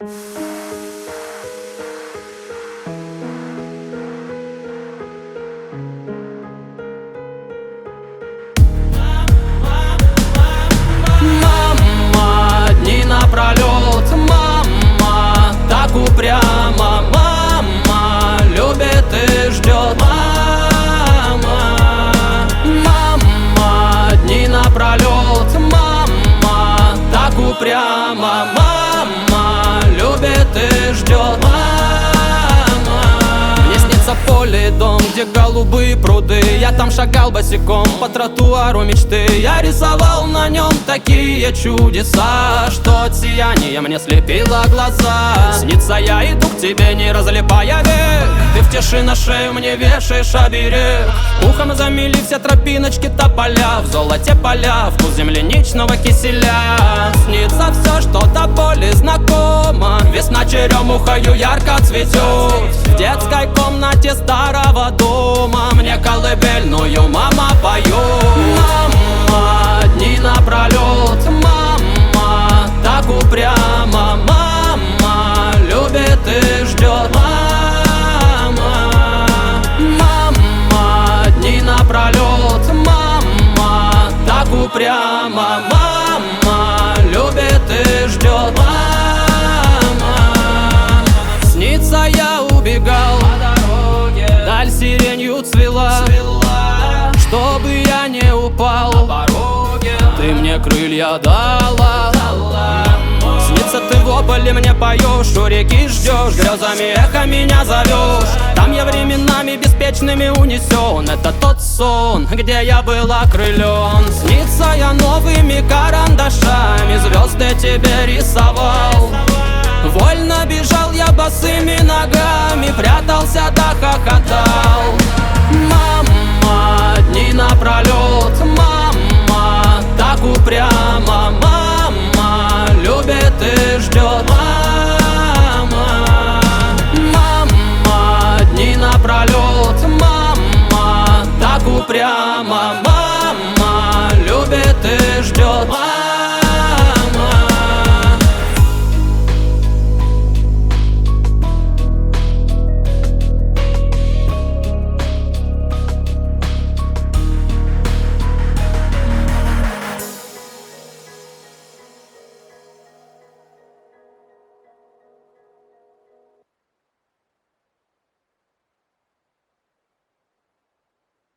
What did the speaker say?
Мама, дни напролет, мама, так упрямо, мама, любит и ждет. Мама, дни напролет, мама, так упрямо, мама, любит и ждет. Мне снится поле, дом, где голубые пруды. Я там шагал босиком по тротуару мечты. Я рисовал на нем такие чудеса, что от сияния мне слепило глаза. Снится, я иду к тебе, не разлипая век. Ты в тиши на шею мне вешаешь оберег. Ухом замели все тропиночки тополя. В золоте поля, вкус земляничного киселя. Снится все, что до боли знакомо. Весна черемухою ярко цветет. В детской комнате старого дома мне колыбельную мама поет. Мама, дни напролет, мама, так упрямо, мама, любит и ждет. Мама, дни напролет, мама, так упрямо, мама, любит и ждет. Снится, я убегал, даль сиренью цвела, чтобы я не упал. Ты мне крылья дала. Снится, ты в ополе мне поешь, у реки ждешь, грезами эхо меня зовешь. Там я временами беспечными унесен. Это тот сон, где я был окрылен. Снится, я новыми карандашами звезды тебе рисовал. Вольно бежал я босыми ногами, прятался да хохотал. Мама, дни напролет,